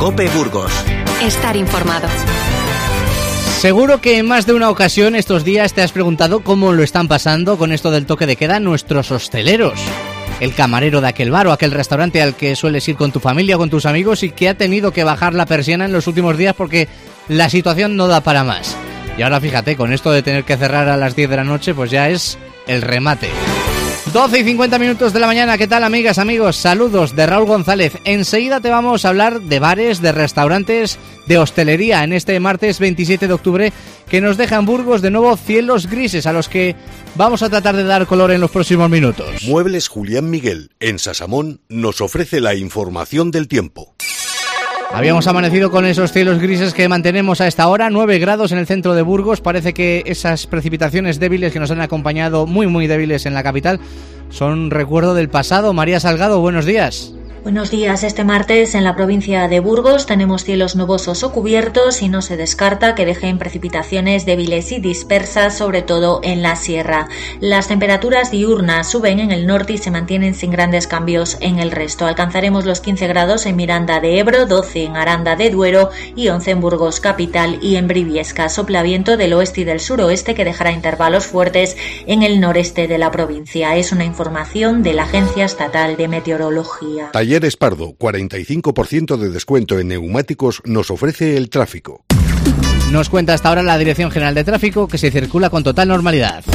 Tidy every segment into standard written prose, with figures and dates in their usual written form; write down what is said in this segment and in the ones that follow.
COPE Burgos. Estar informado. Seguro que en más de una ocasión estos días te has preguntado cómo lo están pasando con esto del toque de queda nuestros hosteleros. El camarero de aquel bar o aquel restaurante al que sueles ir con tu familia o con tus amigos y que ha tenido que bajar la persiana en los últimos días porque la situación no da para más. Y ahora fíjate, con esto de tener que cerrar a las 10 de la noche, pues ya es el remate. 12:50 de la mañana, ¿qué tal amigas, amigos? Saludos de Raúl González. Enseguida te vamos a hablar de bares, de restaurantes, de hostelería en este martes 27 de octubre que nos deja en Burgos de nuevo cielos grises a los que vamos a tratar de dar color en los próximos minutos. Muebles Julián Miguel, en Sasamón, nos ofrece la información del tiempo. Habíamos amanecido con esos cielos grises que mantenemos a esta hora, 9 grados en el centro de Burgos. Parece que esas precipitaciones débiles que nos han acompañado, muy débiles en la capital, son recuerdo del pasado. María Salgado, buenos días. Buenos días. Este martes en la provincia de Burgos tenemos cielos nubosos o cubiertos y no se descarta que dejen precipitaciones débiles y dispersas, sobre todo en la sierra. Las temperaturas diurnas suben en el norte y se mantienen sin grandes cambios en el resto. Alcanzaremos los 15 grados en Miranda de Ebro, 12 en Aranda de Duero y 11 en Burgos capital y en Briviesca. Sopla viento del oeste y del suroeste que dejará intervalos fuertes en el noreste de la provincia. Es una información de la Agencia Estatal de Meteorología. Talleres Pardo, 45% de descuento en neumáticos, nos ofrece el tráfico. Nos cuenta hasta ahora la Dirección General de Tráfico que se circula con total normalidad.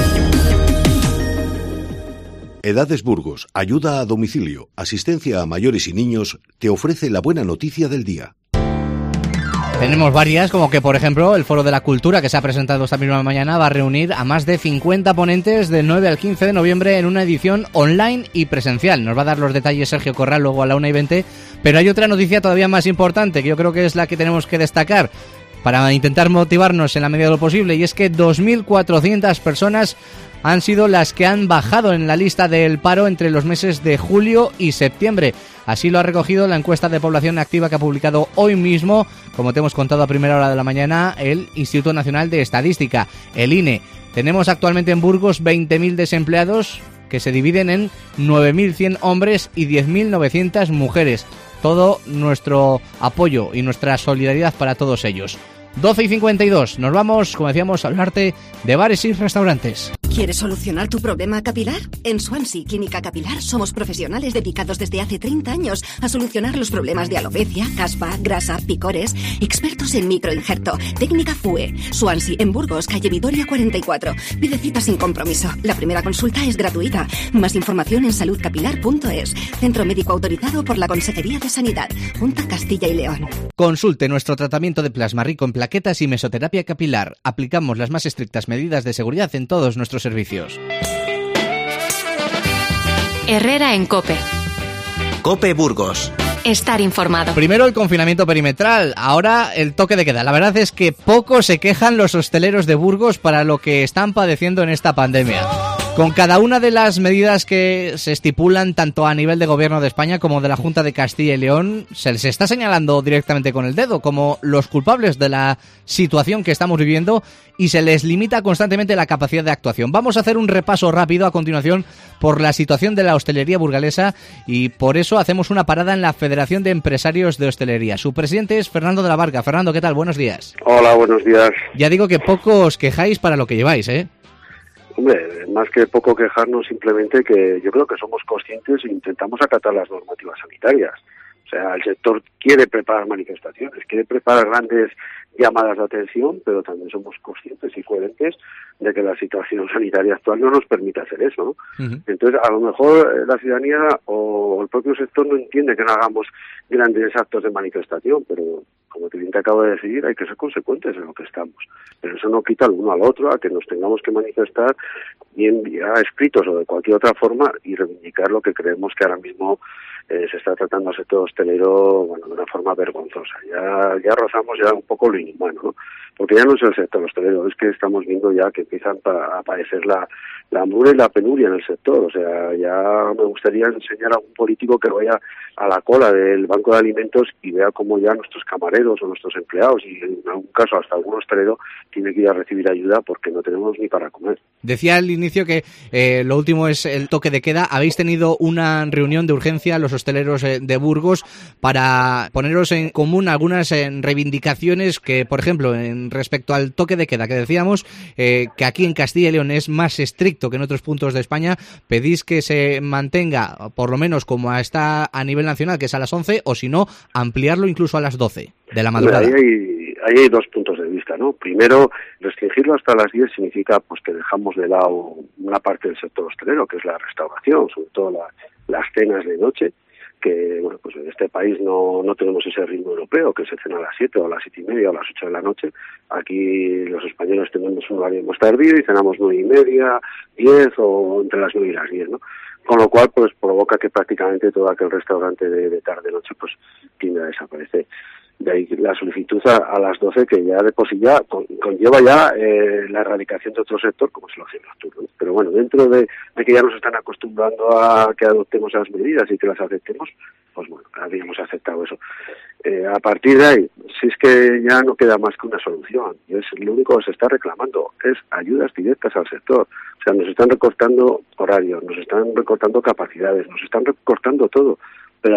Edades Burgos, ayuda a domicilio, asistencia a mayores y niños, te ofrece la buena noticia del día. Tenemos varias, como que por ejemplo el Foro de la Cultura que se ha presentado esta misma mañana va a reunir a más de 50 ponentes del 9 al 15 de noviembre en una edición online y presencial. Nos va a dar los detalles Sergio Corral luego a la 1:20, pero hay otra noticia todavía más importante que yo creo que es la que tenemos que destacar para intentar motivarnos en la medida de lo posible, y es que 2.400 personas han sido las que han bajado en la lista del paro entre los meses de julio y septiembre. Así lo ha recogido la encuesta de población activa que ha publicado hoy mismo, como te hemos contado a primera hora de la mañana, el Instituto Nacional de Estadística, el INE. Tenemos actualmente en Burgos 20.000 desempleados que se dividen en 9.100 hombres y 10.900 mujeres. Todo nuestro apoyo y nuestra solidaridad para todos ellos. 12:52, nos vamos, como decíamos, a hablarte de bares y restaurantes. ¿Quieres solucionar tu problema capilar? En Swansea Clínica Capilar somos profesionales dedicados desde hace 30 años a solucionar los problemas de alopecia, caspa, grasa, picores, expertos en microinjerto, técnica FUE. Swansea en Burgos, calle Vitoria 44. Pide cita sin compromiso. La primera consulta es gratuita. Más información en saludcapilar.es. Centro médico autorizado por la Consejería de Sanidad, Junta Castilla y León. Consulte nuestro tratamiento de plasma rico en plaquetas y mesoterapia capilar. Aplicamos las más estrictas medidas de seguridad en todos nuestros servicios. Herrera en COPE. COPE Burgos. Estar informado. Primero el confinamiento perimetral, ahora el toque de queda. La verdad es que poco se quejan los hosteleros de Burgos para lo que están padeciendo en esta pandemia. Con cada una de las medidas que se estipulan tanto a nivel de Gobierno de España como de la Junta de Castilla y León, se les está señalando directamente con el dedo como los culpables de la situación que estamos viviendo y se les limita constantemente la capacidad de actuación. Vamos a hacer un repaso rápido a continuación por la situación de la hostelería burgalesa y por eso hacemos una parada en la Federación de Empresarios de Hostelería. Su presidente es Fernando de la Barca. Fernando, ¿qué tal? Buenos días. Hola, buenos días. Ya digo que poco os quejáis para lo que lleváis, ¿eh? Hombre, más que poco quejarnos, simplemente que yo creo que somos conscientes e intentamos acatar las normativas sanitarias. O sea, el sector quiere preparar manifestaciones, quiere preparar grandes llamadas de atención, pero también somos conscientes y coherentes de que la situación sanitaria actual no nos permite hacer eso, ¿no? Uh-huh. Entonces, a lo mejor la ciudadanía o el propio sector no entiende que no hagamos grandes actos de manifestación, pero como te acabo de decir, hay que ser consecuentes en lo que estamos. Pero eso no quita el uno al otro a que nos tengamos que manifestar bien ya escritos o de cualquier otra forma y reivindicar lo que creemos que ahora mismo se está tratando al sector hostelero, bueno, de una forma vergonzosa. Ya rozamos ya un poco lo inhumano, ¿no? Porque ya no es el sector hostelero, es que estamos viendo ya que empiezan a aparecer la hambruna y la penuria en el sector. O sea, ya me gustaría enseñar a un político que vaya a la cola del banco de alimentos y vea cómo ya nuestros camareros o nuestros empleados, y en algún caso hasta algún hostelero, tiene que ir a recibir ayuda porque no tenemos ni para comer. Decía al inicio que lo último es el toque de queda. ¿Habéis tenido una reunión de urgencia los hosteleros de Burgos para poneros en común algunas reivindicaciones que, por ejemplo, en respecto al toque de queda que decíamos, que aquí en Castilla y León es más estricto que en otros puntos de España, pedís que se mantenga por lo menos como está a nivel nacional, que es a las 11, o si no, ampliarlo incluso a las 12 de la madrugada. Ahí hay dos puntos de vista, ¿no? Primero, restringirlo hasta las 10 significa pues que dejamos de lado una parte del sector hostelero, que es la restauración, sobre todo las cenas de noche, que bueno, pues en este país no tenemos ese ritmo europeo, que se cena a las 7 o a las 7:30 o a las 8 de la noche. Aquí los españoles tenemos un horario más tardío y cenamos 9:30, 10 o entre las 9 y las 10, ¿no? Con lo cual, pues provoca que prácticamente todo aquel restaurante de tarde-noche pues tiende a desaparecer. De ahí la solicitud a las 12, que ya de por sí ya conlleva ya la erradicación de otro sector, como es el ocio nocturno. Pero bueno, dentro de que ya nos están acostumbrando a que adoptemos esas medidas y que las aceptemos, pues bueno, habíamos aceptado eso. A partir de ahí, si es que ya no queda más que una solución, y es lo único que se está reclamando, es ayudas directas al sector. O sea, nos están recortando horarios, nos están recortando capacidades, nos están recortando todo. Pero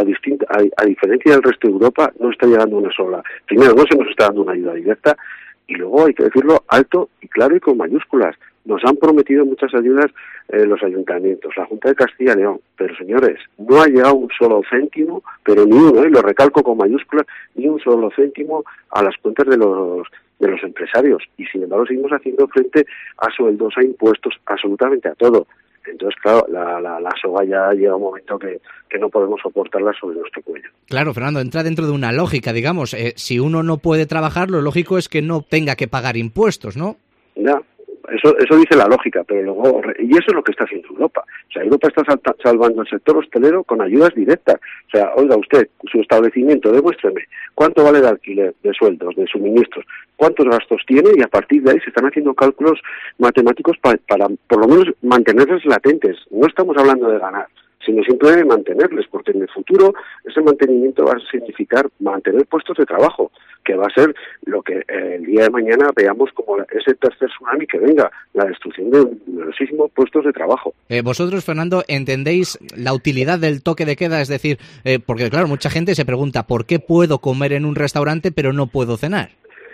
a diferencia del resto de Europa, no está llegando una sola. Primero, no se nos está dando una ayuda directa, y luego hay que decirlo alto y claro y con mayúsculas. Nos han prometido muchas ayudas los ayuntamientos, la Junta de Castilla y León, pero señores, no ha llegado un solo céntimo, pero ni uno, lo recalco con mayúsculas, ni un solo céntimo a las cuentas de los empresarios. Y sin embargo seguimos haciendo frente a sueldos, a impuestos, absolutamente a todo. Entonces, claro, la soga ya llega un momento que no podemos soportarla sobre nuestro cuello. Claro, Fernando, entra dentro de una lógica, digamos. Si uno no puede trabajar, lo lógico es que no tenga que pagar impuestos, ¿no? Ya, eso dice la lógica, pero luego, y eso es lo que está haciendo Europa. O sea, Europa está salvando el sector hostelero con ayudas directas. O sea, oiga usted, su establecimiento, demuéstreme cuánto vale de alquiler, de sueldos, de suministros, cuántos gastos tiene, y a partir de ahí se están haciendo cálculos matemáticos para por lo menos mantenerles latentes. No estamos hablando de ganar, sino simplemente mantenerles, porque en el futuro ese mantenimiento va a significar mantener puestos de trabajo, que va a ser lo que el día de mañana veamos como ese tercer tsunami que venga, la destrucción de numerosísimos puestos de trabajo. Vosotros, Fernando, ¿entendéis la utilidad del toque de queda? Es decir, porque claro, mucha gente se pregunta, ¿por qué puedo comer en un restaurante pero no puedo cenar?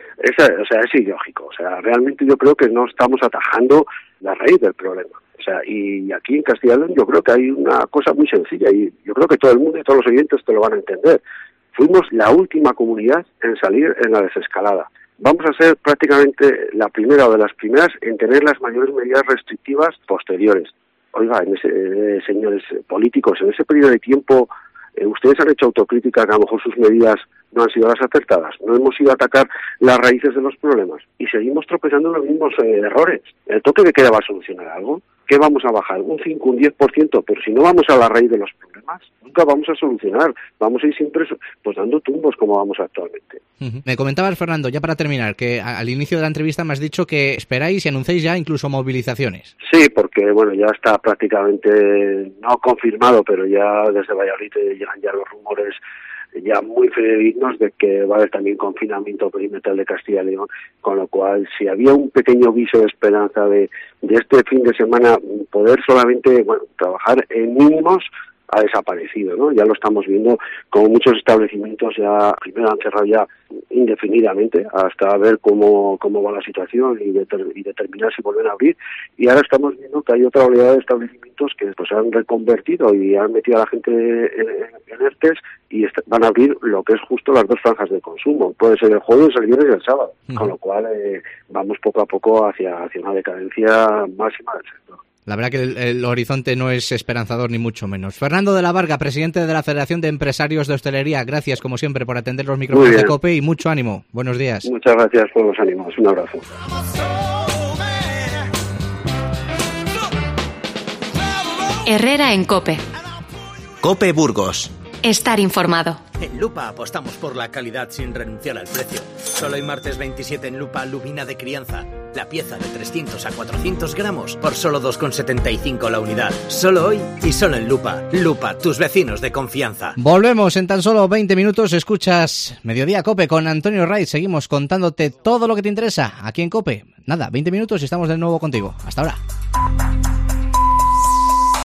Es ilógico. O sea, realmente yo creo que no estamos atajando la raíz del problema. O sea, y aquí en Castilla y León yo creo que hay una cosa muy sencilla, y yo creo que todo el mundo y todos los oyentes te lo van a entender. Fuimos la última comunidad en salir en la desescalada. Vamos a ser prácticamente la primera o de las primeras en tener las mayores medidas restrictivas posteriores. Oiga, señores políticos, en ese periodo de tiempo ustedes han hecho autocrítica que a lo mejor sus medidas no han sido las acertadas, no hemos ido a atacar las raíces de los problemas y seguimos tropezando en los mismos errores. ¿El toque de queda va a solucionar algo? ¿Qué vamos a bajar? ¿Un 5, un 10%? Pero si no vamos a la raíz de los problemas, nunca vamos a solucionar. Vamos a ir siempre pues dando tumbos como vamos actualmente. Me comentabas, Fernando, ya para terminar, que al inicio de la entrevista me has dicho que esperáis y anunciáis ya incluso movilizaciones. Sí, porque bueno, ya está prácticamente no confirmado, pero ya desde Valladolid llegan ya los rumores ya muy fidedignos de que va a haber también confinamiento perimetral de Castilla y León, con lo cual si había un pequeño viso de esperanza de este fin de semana poder solamente trabajar en mínimos, ha desaparecido, ¿no? Ya lo estamos viendo, como muchos establecimientos ya primero han cerrado ya indefinidamente hasta ver cómo va la situación y determinar si vuelven a abrir, y ahora estamos viendo que hay otra oleada de establecimientos que pues han reconvertido y han metido a la gente en ERTES y van a abrir lo que es justo las dos franjas de consumo, puede ser el jueves, el viernes y el sábado, con lo cual vamos poco a poco hacia una decadencia máxima del sector. La verdad que el horizonte no es esperanzador ni mucho menos. Fernando de la Varga, presidente de la Federación de Empresarios de Hostelería, gracias como siempre por atender los micrófonos de COPE y mucho ánimo. Buenos días. Muchas gracias por los ánimos. Un abrazo. Herrera en COPE. COPE Burgos. Estar informado. En Lupa apostamos por la calidad sin renunciar al precio. Solo hoy martes 27 en Lupa, lubina de crianza. La pieza de 300 a 400 gramos por solo 2,75 la unidad. Solo hoy y solo en Lupa. Lupa, tus vecinos de confianza. Volvemos en tan solo 20 minutos. Escuchas Mediodía COPE con Antonio Raiz. Seguimos contándote todo lo que te interesa aquí en COPE. Nada, 20 minutos y estamos de nuevo contigo. Hasta ahora.